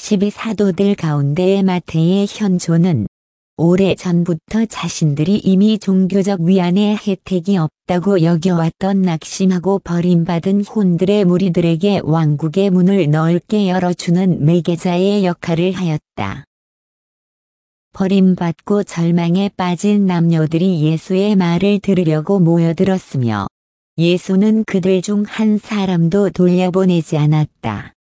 12 사도들 가운데의 마태의 현조는 오래전부터 자신들이 이미 종교적 위안의 혜택이 없다고 여겨왔던 낙심하고 버림받은 혼들의 무리들에게 왕국의 문을 넓게 열어주는 매개자의 역할을 하였다. 버림받고 절망에 빠진 남녀들이 예수의 말을 들으려고 모여들었으며 예수는 그들 중 한 사람도 돌려보내지 않았다.